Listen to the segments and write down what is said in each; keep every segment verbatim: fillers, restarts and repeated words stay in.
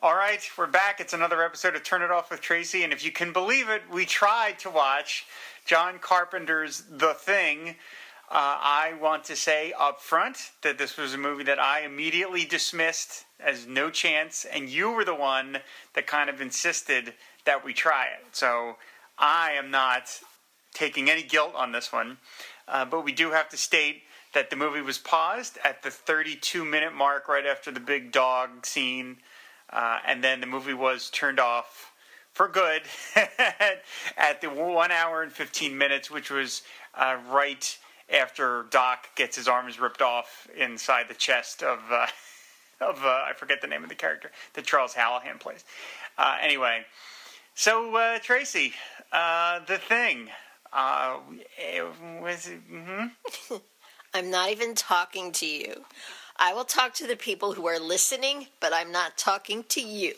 All right, we're back. It's another episode of Turn It Off with Tracy, and if you can believe it, we tried to watch John Carpenter's The Thing. Uh, I want to say up front that this was a movie that I immediately dismissed as no chance, and you were the one that kind of insisted that we try it. So I am not taking any guilt on this one, uh, but we do have to state that the movie was paused at the thirty-two minute mark right after the big dog scene. Uh, and then the movie was turned off for good at the one hour and fifteen minutes, which was uh, right after Doc gets his arms ripped off inside the chest of, uh, of uh, I forget the name of the character that Charles Hallahan plays. Uh, anyway, so uh, Tracy, uh, The Thing. Uh, was it, mm-hmm? I'm not even talking to you. I will talk to the people who are listening, but I'm not talking to you.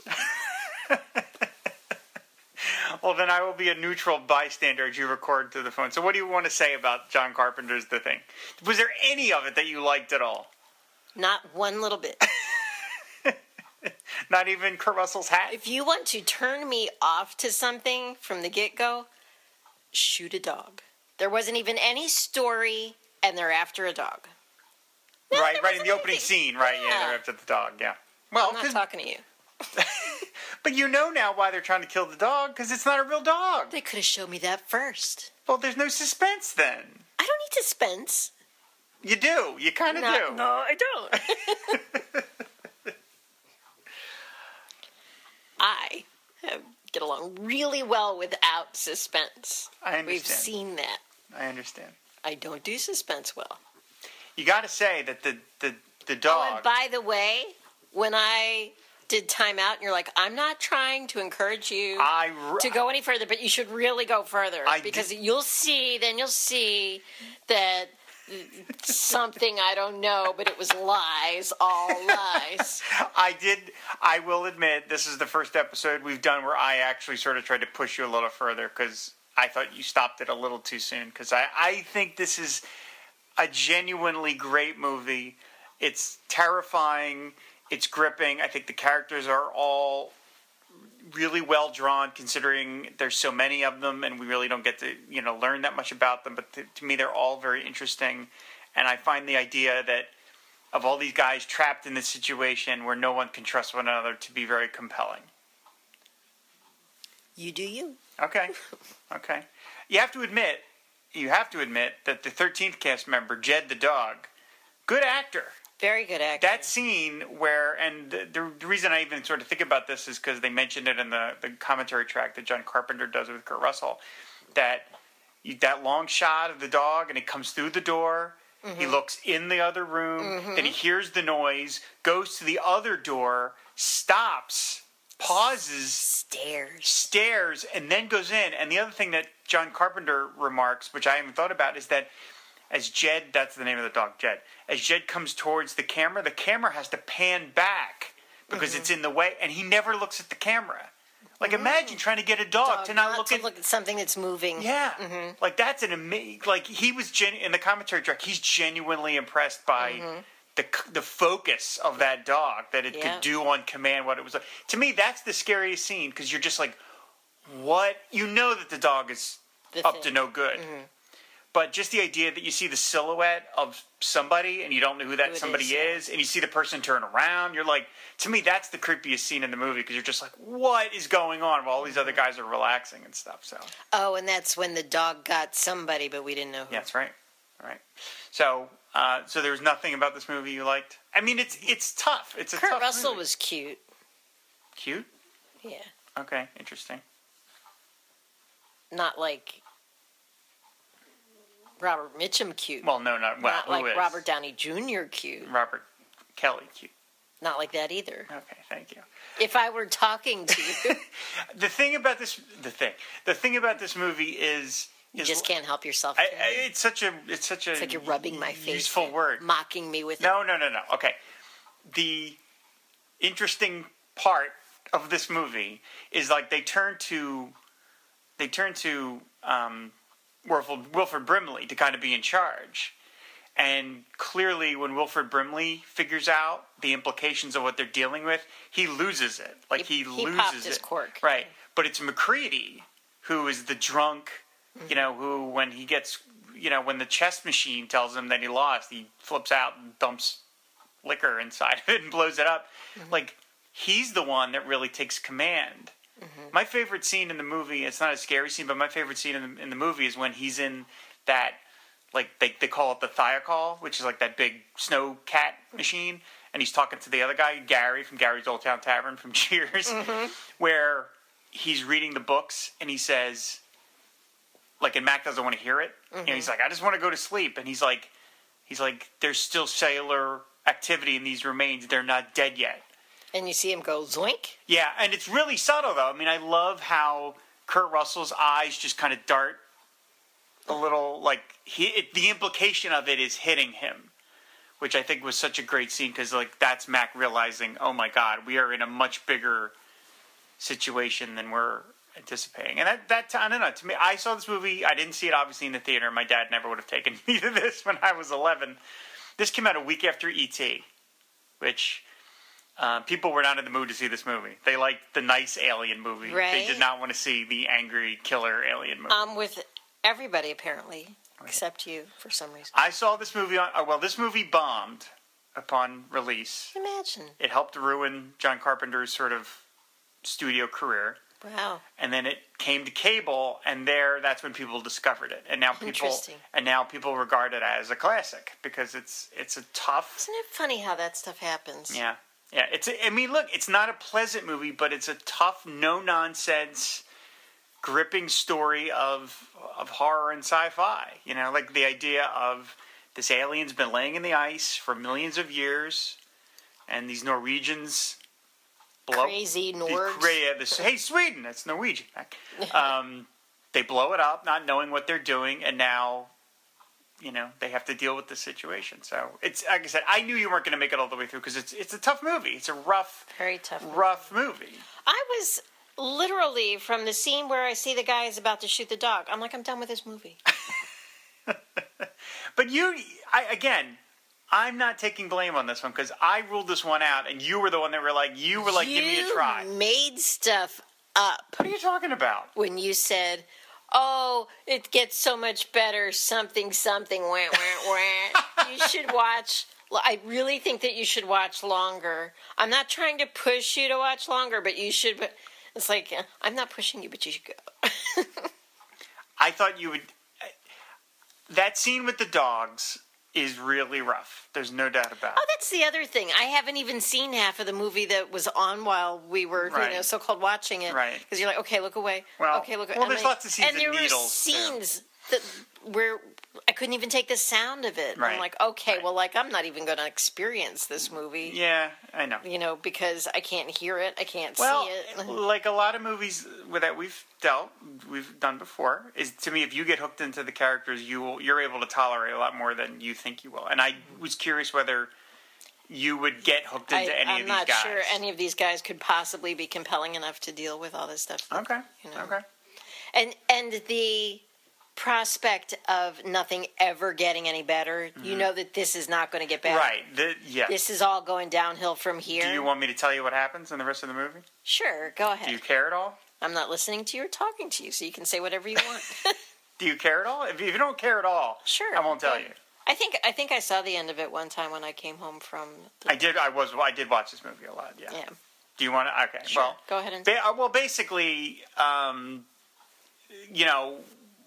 Well, then I will be a neutral bystander as you record through the phone. So what do you want to say about John Carpenter's The Thing? Was there any of it that you liked at all? Not one little bit. Not even Kurt Russell's hat? If you want to turn me off to something from the get-go, shoot a dog. There wasn't even any story, and they're after a dog. No, right, right in the opening anything. scene, right? Yeah. yeah, they're after the dog. Yeah. Well, I'm not talking to you. But you know now why they're trying to kill the dog, because it's not a real dog. They could have shown me that first. Well, there's no suspense then. I don't need suspense. You do. You kind of do. No, I don't. I have, get along really well without suspense. I understand. We've seen that. I understand. I don't do suspense well. You got to say that the, the, the dog... Oh, and by the way, when I did Time Out, and you're like, I'm not trying to encourage you I re- to go any further, but you should really go further. I because did- you'll see, then you'll see that something I don't know, but it was lies, all lies. I did, I will admit, this is the first episode we've done where I actually sort of tried to push you a little further, because I thought you stopped it a little too soon, because I, I think this is a genuinely great movie. It's terrifying. It's gripping. I think the characters are all really well drawn, considering there's so many of them, and we really don't get to, you know, learn that much about them. But to, to me, they're all very interesting. And I find the idea that of all these guys trapped in this situation where no one can trust one another to be very compelling. You do you. Okay. Okay. You have to admit, you have to admit that the thirteenth cast member, Jed the dog, good actor. Very good actor. That scene where, and the, the reason I even sort of think about this is because they mentioned it in the, the commentary track that John Carpenter does with Kurt Russell, that you, that long shot of the dog, and it comes through the door, mm-hmm. He looks in the other room, mm-hmm. Then he hears the noise, goes to the other door, stops, pauses, stares, stares, and then goes in. And the other thing that John Carpenter remarks, which I haven't thought about, is that as Jed, that's the name of the dog, Jed. As Jed comes towards the camera, the camera has to pan back because mm-hmm. it's in the way, and he never looks at the camera. Like, mm-hmm. imagine trying to get a dog, dog to not, not look to at... look at something that's moving. Yeah. Mm-hmm. Like, that's an amazing... Like, he was, genu- in the commentary track, he's genuinely impressed by mm-hmm. the the focus of that dog, that it yeah. could do on command what it was like. To me, that's the scariest scene, because you're just like, what? You know that the dog is the up thing. to no good. Mm-hmm. But just the idea that you see the silhouette of somebody and you don't know who that who somebody is, is, yeah. and you see the person turn around, you're like, to me, that's the creepiest scene in the movie, because you're just like, what is going on while all these other guys are relaxing and stuff. So. Oh, and that's when the dog got somebody, but we didn't know who. Yeah, that's right. All right. So, uh, so there was nothing about this movie you liked? I mean, it's it's tough. It's a Kurt tough Russell movie. was cute. Cute? Yeah. Okay, interesting. Not like Robert Mitchum cute. Well, no, not well. Not who like is? Robert Downey Junior cute. Robert Kelly cute. Not like that either. Okay, thank you. If I were talking to you, the thing about this, the thing, the thing about this movie is, you is just can't help yourself. I, I, it's such a, it's such a. It's like you're rubbing my face. Useful word. Mocking me with. No, it. no, no, no. Okay, the interesting part of this movie is like they turn to, they turn to um, Wilford, Wilford Brimley to kind of be in charge. And clearly, when Wilford Brimley figures out the implications of what they're dealing with, he loses it. Like, he, he, he loses popped it. his cork. Right. But it's MacReady who is the drunk, mm-hmm. you know, who, when he gets, you know, when the chess machine tells him that he lost, he flips out and dumps liquor inside of it and blows it up. Mm-hmm. Like, he's the one that really takes command. Mm-hmm. My favorite scene in the movie, it's not a scary scene, but my favorite scene in the, in the movie is when he's in that, like, they, they call it the Thiokol, which is like that big snow cat machine, and he's talking to the other guy, Gary, from Gary's Old Town Tavern from Cheers, mm-hmm. where he's reading the books, and he says, like, and Mac doesn't want to hear it, mm-hmm. and he's like, I just want to go to sleep, and he's like, he's like, there's still cellular activity in these remains, they're not dead yet. And you see him go zoink? Yeah, and it's really subtle, though. I mean, I love how Kurt Russell's eyes just kind of dart a little, like, he, it, the implication of it is hitting him, which I think was such a great scene, because, like, that's Mac realizing, oh, my God, we are in a much bigger situation than we're anticipating. And that, that I don't know, to me, I saw this movie, I didn't see it, obviously, in the theater. My dad never would have taken me to this when I was eleven. This came out a week after E T, which... Uh, people were not in the mood to see this movie. They liked the nice alien movie. Right. They did not want to see the angry killer alien movie. Um, with everybody, apparently, right. Except you, for some reason. I saw this movie on... Uh, well, this movie bombed upon release. Imagine. It helped ruin John Carpenter's sort of studio career. Wow. And then it came to cable, and there, that's when people discovered it. And now people... Interesting. And now people regard it as a classic, because it's it's a tough... Isn't it funny how that stuff happens? Yeah. Yeah, it's. A, I mean, look, it's not a pleasant movie, but it's a tough, no-nonsense, gripping story of of horror and sci-fi. You know, like the idea of this alien's been laying in the ice for millions of years, and these Norwegians blow crazy Nords. The, yeah, this, hey, Sweden, that's Norwegian. Um, they blow it up, not knowing what they're doing, and now, you know, they have to deal with the situation. So it's, like I said, I knew you weren't going to make it all the way through, because it's it's a tough movie. It's a rough, very tough, movie. rough movie. I was literally from the scene where I see the guy is about to shoot the dog. I'm like, I'm done with this movie. But you, I, again, I'm not taking blame on this one, because I ruled this one out, and you were the one that were like, you were like, you give me a try. You made stuff up. What are you talking about? When you said, oh, it gets so much better, something, something, wah, wah, wah. You should watch, I really think that you should watch longer. I'm not trying to push you to watch longer, but you should, but it's like, I'm not pushing you, but you should go. I thought you would, that scene with the dogs is really rough. There's no doubt about it. Oh, that's the other thing. I haven't even seen half of the movie that was on while we were, right. you know, so-called watching it. Right. Because you're like, okay, look away. Well, okay, look away. Well, there's like, lots of scenes and there of needles, were scenes that where I couldn't even take the sound of it. Right. I'm like, okay, right. well, like, I'm not even going to experience this movie. Yeah, I know. You know, because I can't hear it. I can't well, see it. Like a lot of movies that we've dealt, we've done before, is to me, if you get hooked into the characters, you will, you're able to tolerate a lot more than you think you will. And I was curious whether you would get hooked into I, any I'm of these guys. not sure any of these guys could possibly be compelling enough to deal with all this stuff. That, okay. You know. Okay. And and the prospect of nothing ever getting any better, mm-hmm. you know that this is not going to get better. Right. The, yeah. This is all going downhill from here. Do you want me to tell you what happens in the rest of the movie? Sure, go ahead. Do you care at all? I'm not listening to you or talking to you, so you can say whatever you want. Do you care at all? If you, if you don't care at all, sure, I won't tell yeah. you. I think I think I saw the end of it one time when I came home from. The... I did. I was. I did watch this movie a lot. Yeah. Yeah. Do you want to? Okay. Sure. Well, go ahead and. Ba- well, basically, um, you know,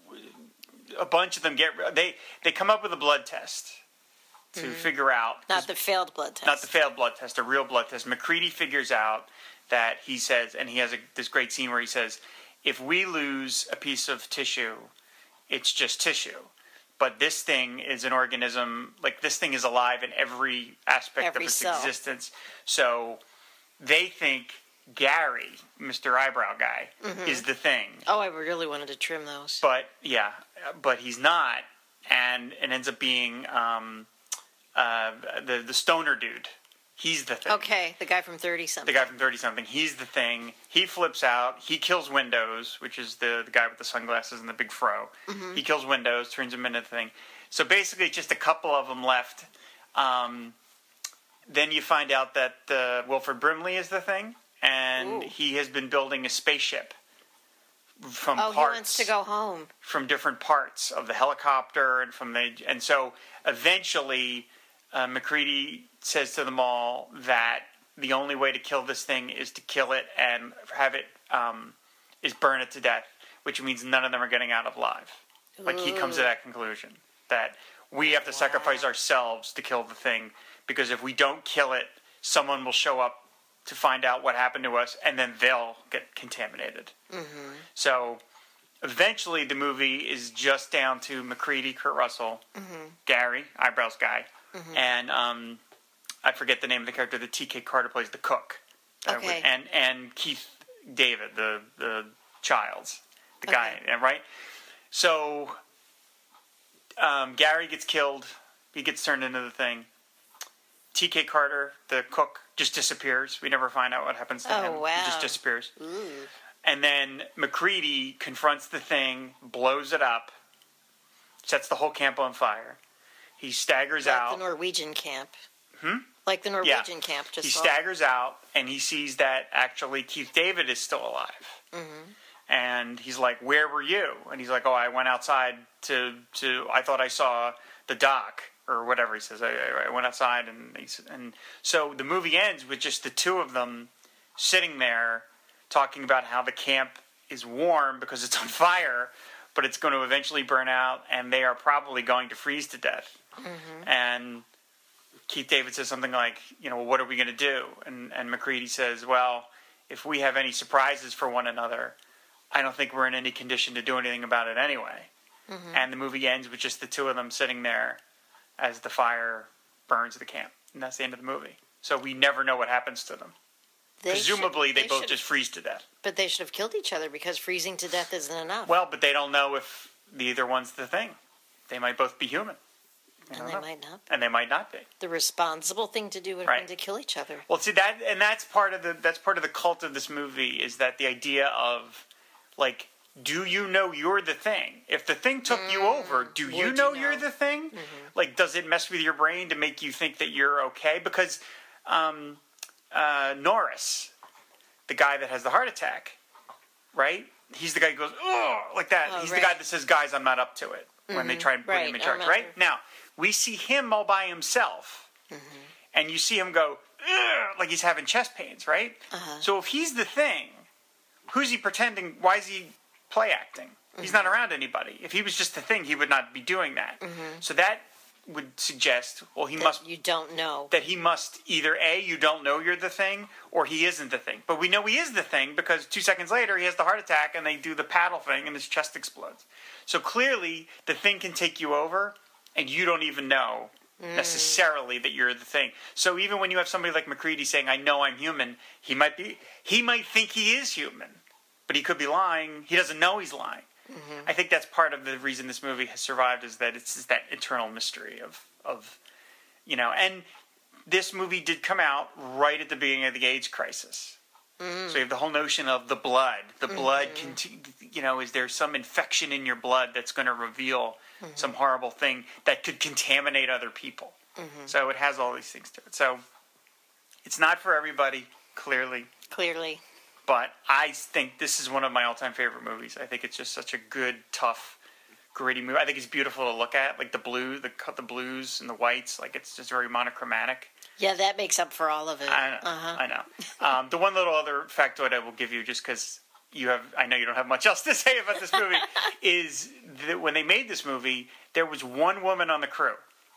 a bunch of them get they they come up with a blood test to mm-hmm. figure out not the failed blood test. Not the failed blood test. A real blood test. MacReady figures out that he says, and he has a, this great scene where he says, if we lose a piece of tissue, it's just tissue. But this thing is an organism, like this thing is alive in every aspect every of its cell. existence. So they think Gary, Mister Eyebrow Guy, mm-hmm. is the thing. Oh, I really wanted to trim those. But, yeah, but he's not. And it ends up being um, uh, the, the stoner dude. He's the thing. Okay, the guy from thirty-something. The guy from thirty-something. He's the thing. He flips out. He kills Windows, which is the, the guy with the sunglasses and the big fro. Mm-hmm. He kills Windows, turns him into the thing. So basically, just a couple of them left. Um, then you find out that uh, Wilford Brimley is the Thing, and Ooh. he has been building a spaceship from Oh, parts he wants to go home. from different parts of the helicopter, and from the and so eventually, uh, MacReady says to them all that the only way to kill this thing is to kill it and have it um, is burn it to death, which means none of them are getting out alive. Like, he comes to that conclusion that we have to sacrifice ourselves to kill the thing, because if we don't kill it, someone will show up to find out what happened to us, and then they'll get contaminated. Mm-hmm. So eventually the movie is just down to MacReady, Kurt Russell, mm-hmm. Gary, eyebrows guy, mm-hmm. and um, I forget the name of the character that T K Carter plays, the cook. Okay. Would, and, and Keith David, the, the Childs, the guy, Okay. right? So um, Gary gets killed. He gets turned into the Thing. T K Carter, the cook, just disappears. We never find out what happens to Oh, him. wow. He just disappears. Ooh. And then MacReady confronts the Thing, blows it up, sets the whole camp on fire. He staggers Like out. the Norwegian camp. Hmm? Like the Norwegian camp. Just he saw. staggers out, and he sees that actually Keith David is still alive. Mm-hmm. And he's like, "Where were you?" And he's like, "Oh, I went outside to to. I thought I saw the dock." Or whatever he says. I, I went outside, and he's, and so the movie ends with just the two of them sitting there talking about how the camp is warm because it's on fire, but it's going to eventually burn out, and they are probably going to freeze to death. Mm-hmm. And Keith David says something like, "You know, well, what are we going to do?" And and MacReady says, "Well, if we have any surprises for one another, I don't think we're in any condition to do anything about it anyway." Mm-hmm. And the movie ends with just the two of them sitting there as the fire burns the camp. And that's the end of the movie. So we never know what happens to them. They Presumably, should, they, they both should, just freeze to death. But they should have killed each other, because freezing to death isn't enough. Well, but they don't know if either one's the Thing. They might both be human. And they know. might not be. And they might not be. The responsible thing to do would have Right. been to kill each other. Well, see that, and that's part of the that's part of the cult of this movie, is that the idea of, like, do you know you're the Thing? If the Thing took Mm, you over, do you would know, you you're know? the Thing? Mm-hmm. Like, does it mess with your brain to make you think that you're okay? Because um, uh, Norris, the guy that has the heart attack, right? He's the guy who goes, oh, like that. Oh, He's right. the guy that says, guys, I'm not up to it, when they try and put Right, him in I charge, remember. right? Now, we see him all by himself, and you see him go, ugh, like he's having chest pains, right? Uh-huh. So if he's the Thing, who's he pretending? Why is he play acting? He's not around anybody. If he was just the Thing, he would not be doing that. Mm-hmm. So that would suggest, well, he That must you don't know. that he must either A, you don't know you're the Thing, or he isn't the Thing. But we know he is the Thing because two seconds later he has the heart attack and they do the paddle thing and his chest explodes. So clearly the Thing can take you over and you don't even know necessarily that you're the Thing. So even when you have somebody like MacReady saying, "I know I'm human," he might be he might think he is human, but he could be lying. He doesn't know he's lying. Mm-hmm. I think that's part of the reason this movie has survived, is that it's just that eternal mystery of, of, you know, and this movie did come out right at the beginning of the AIDS crisis. Mm. So you have the whole notion of the blood. The mm-hmm. blood, conti- you know, is there some infection in your blood that's going to reveal mm-hmm. some horrible thing that could contaminate other people? Mm-hmm. So it has all these things to it. So it's not for everybody, clearly. Clearly. But I think this is one of my all-time favorite movies. I think it's just such a good, tough, gritty movie. I think it's beautiful to look at, like the blue, the cut, the blues and the whites. Like, it's just very monochromatic. Yeah, that makes up for all of it. I know. Uh-huh. I know. Um, the one little other factoid I will give you, just because you have, I know you don't have much else to say about this movie, is that when they made this movie, there was one woman on the crew,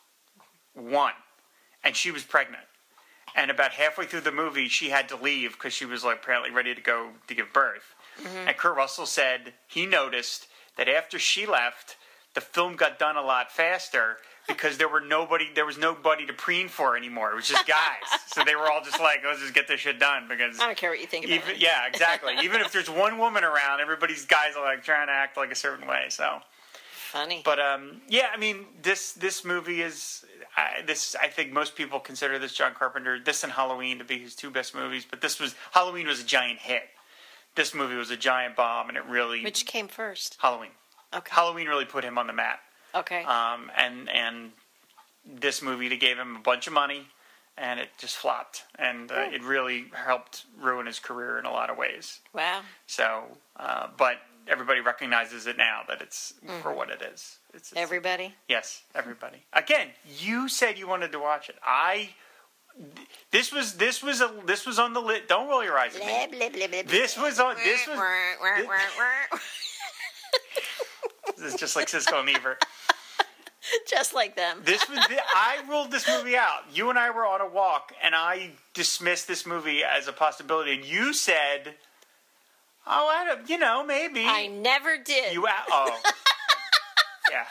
one, and she was pregnant. And about halfway through the movie, she had to leave because she was like apparently ready to go to give birth. Mm-hmm. And Kurt Russell said he noticed that after she left, the film got done a lot faster because there were nobody, there was nobody to preen for anymore. It was just guys, so they were all just like, "Let's just get this shit done." Because I don't care what you think about even, it. Yeah, exactly. Even if there's one woman around, everybody's guys are like trying to act like a certain way. So funny. But um, yeah, I mean, this this movie is. I, this I think most people consider this John Carpenter, this and Halloween, to be his two best movies. But this was Halloween was a giant hit. This movie was a giant bomb, and it really Which came first? Halloween. Okay. Halloween really put him on the map. Okay. Um, and and this movie, they gave him a bunch of money, and it just flopped. And uh, it really helped ruin his career in a lot of ways. Wow. So, uh, but everybody recognizes it now that it's mm. for what it is. It's, it's, everybody? Yes, everybody. Again, you said you wanted to watch it. I... This was this was a this was on the list. Don't roll your eyes at me. Blah, blah, blah, blah, this was on this was. This, this is just like Siskel and Ebert. Just like them. This was. I ruled this movie out. You and I were on a walk, and I dismissed this movie as a possibility. And you said, "Oh, I don't, you know, maybe." I never did. You oh, yeah.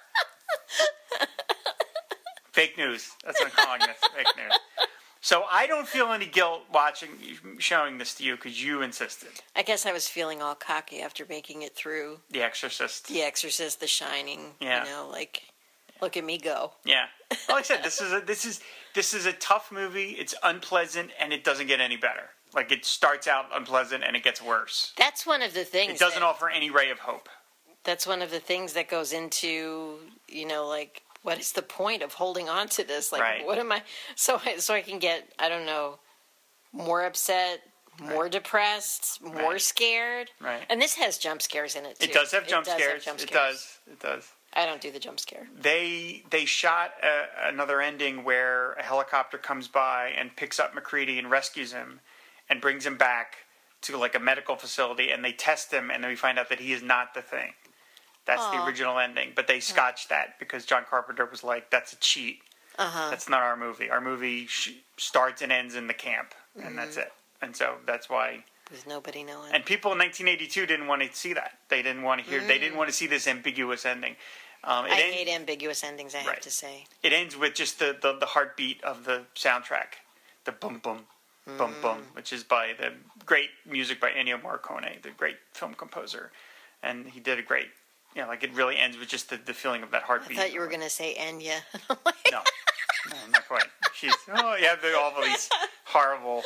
Fake news. That's what I'm calling this. Fake news. So I don't feel any guilt watching, showing this to you because you insisted. I guess I was feeling all cocky after making it through. The Exorcist. The Exorcist, The Shining. Yeah. You know, like, look at me go. Yeah. Well, like I said, this is a this is this is a tough movie. It's unpleasant, and it doesn't get any better. Like it starts out unpleasant, and it gets worse. That's one of the things. It doesn't that, offer any ray of hope. That's one of the things that goes into, you know, like. What is the point of holding on to this? Like, right. what am I? So, I, so I can get, I don't know, more upset, more right. depressed, more right. scared. Right. And this has jump scares in it too. It does have jump it does scares. Have jump it scares. does. It does. I don't do the jump scare. They they shot a, another ending where a helicopter comes by and picks up MacReady and rescues him, and brings him back to like a medical facility, and they test him, and then we find out that he is not the thing. That's Aww. The original ending, but they scotched that because John Carpenter was like, "That's a cheat. Uh-huh. That's not our movie. Our movie sh- starts and ends in the camp, and mm-hmm. that's it." And so that's why. With nobody knowing. And people in nineteen eighty-two didn't want to see that. They didn't want to hear. Mm. They didn't want to see this ambiguous ending. Um, I end- hate ambiguous endings. I right. have to say. It ends with just the, the, the heartbeat of the soundtrack, the boom boom, mm. boom boom, which is by the great music by Ennio Morricone, the great film composer, and he did a great. You know, like it really ends with just the, the feeling of that heartbeat. I thought you were going to say Enya. no, no, not quite. She's oh yeah, the, all of these horrible,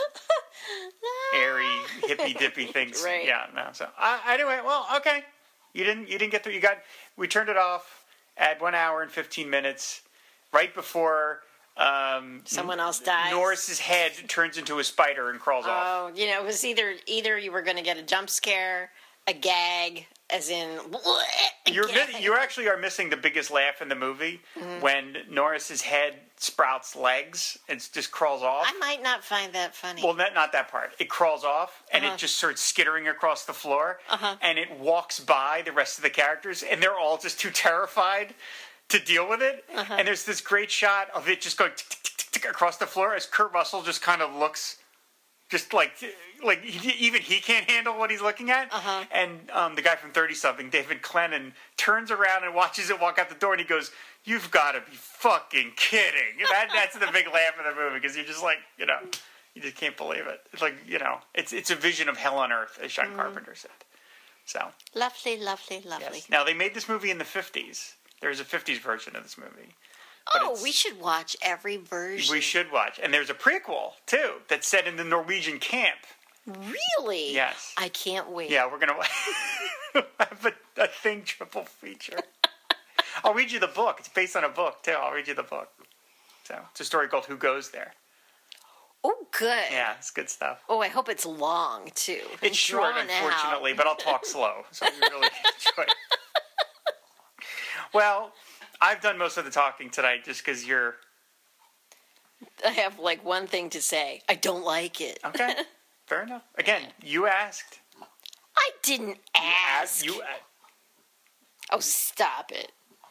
airy, hippy dippy things. Right. Yeah, no. So uh, anyway, well, okay. You didn't you didn't get through. You got we turned it off at one hour and fifteen minutes, right before um, someone else dies. Norris's head turns into a spider and crawls oh, off. Oh, you know, it was either either you were going to get a jump scare, a gag. As in, you're you actually are missing the biggest laugh in the movie mm-hmm. when Norris's head sprouts legs and just crawls off. I might not find that funny. Well, not not that part. It crawls off and uh-huh. it just starts skittering across the floor, uh-huh. and it walks by the rest of the characters, and they're all just too terrified to deal with it. Uh-huh. And there's this great shot of it just going tick, tick, tick, tick, tick, across the floor as Kurt Russell just kind of looks. Just like, like he, even he can't handle what he's looking at. Uh-huh. And um, the guy from thirty-something, David Clennon, turns around and watches it walk out the door, and he goes, "You've got to be fucking kidding!" That that's the big laugh of the movie because you're just like, you know, you just can't believe it. It's like, you know, it's it's a vision of hell on earth, as John mm. Carpenter said. So lovely, lovely, lovely. Yes. Now they made this movie in the fifties. There's a fifties version of this movie. Oh, we should watch every version. We should watch. And there's a prequel, too, that's set in the Norwegian camp. Really? Yes. I can't wait. Yeah, we're going to have a, a Thing triple feature. I'll read you the book. It's based on a book, too. I'll read you the book. So it's a story called Who Goes There? Oh, good. Yeah, it's good stuff. Oh, I hope it's long, too. It's short, unfortunately, but I'll talk slow, so you really can enjoy it. Well... I've done most of the talking tonight just because you're... I have, like, one thing to say. I don't like it. Okay. Fair enough. Again, you asked. I didn't ask. You, asked, you Oh, stop it.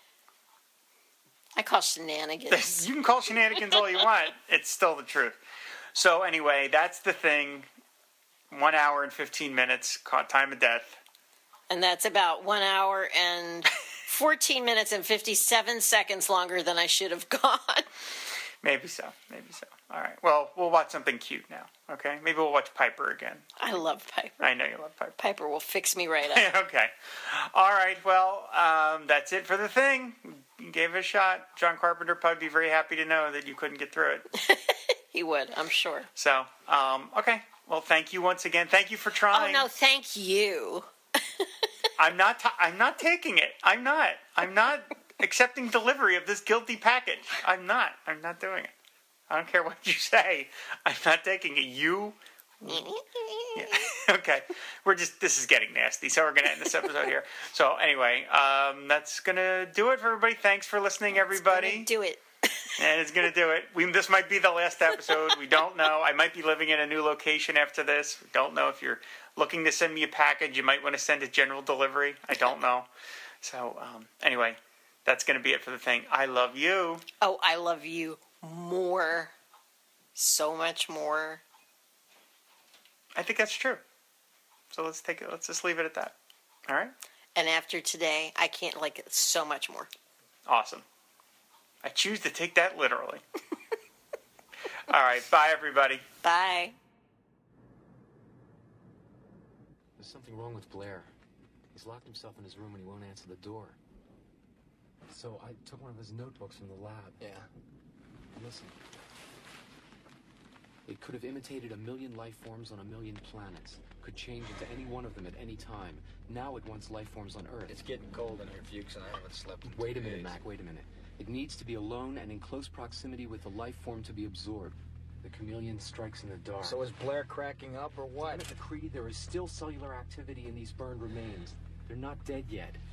I call shenanigans. You can call shenanigans all you want. It's still the truth. So, anyway, that's the thing. One hour and fifteen minutes. Caught time of death. And that's about one hour and... fourteen minutes and fifty-seven seconds longer than I should have gone. Maybe so. Maybe so. All right. Well, we'll watch something cute now. Okay? Maybe we'll watch Piper again. I love Piper. I know you love Piper. Piper will fix me right up. Okay. All right. Well, um, that's it for the thing. You gave it a shot. John Carpenter would probably be very happy to know that you couldn't get through it. He would, I'm sure. So, um, okay. Well, thank you once again. Thank you for trying. Oh, no, thank you. I'm not. Ta- I'm not taking it. I'm not. I'm not accepting delivery of this guilty package. I'm not. I'm not doing it. I don't care what you say. I'm not taking it. You... Yeah. Okay, we're just, this is getting nasty, so we're going to end this episode here. So anyway, um, that's going to do it for everybody. Thanks for listening, everybody. Do it. And it's going to do it. We, this might be the last episode. We don't know. I might be living in a new location after this. We don't know. If you're looking to send me a package, you might want to send it general delivery. I don't know. So um, anyway, that's going to be it for the thing. I love you. Oh, I love you more. So much more. I think that's true. So let's take it. Let's just leave it at that. All right. And after today, I can't like it so much more. Awesome. I choose to take that literally. All right. Bye, everybody. Bye. There's something wrong with Blair. He's locked himself in his room and he won't answer the door. So I took one of his notebooks from the lab. Yeah. Listen. It could have imitated a million life forms on a million planets. Could change into any one of them at any time. Now it wants life forms on Earth. It's getting cold in here, Fuchs, and I haven't slept in Wait two a minute, days. Mac, wait a minute. It needs to be alone and in close proximity with the life form to be absorbed. The chameleon strikes in the dark. So is Blair cracking up, or what? At the Creedy, there is still cellular activity in these burned remains. They're not dead yet.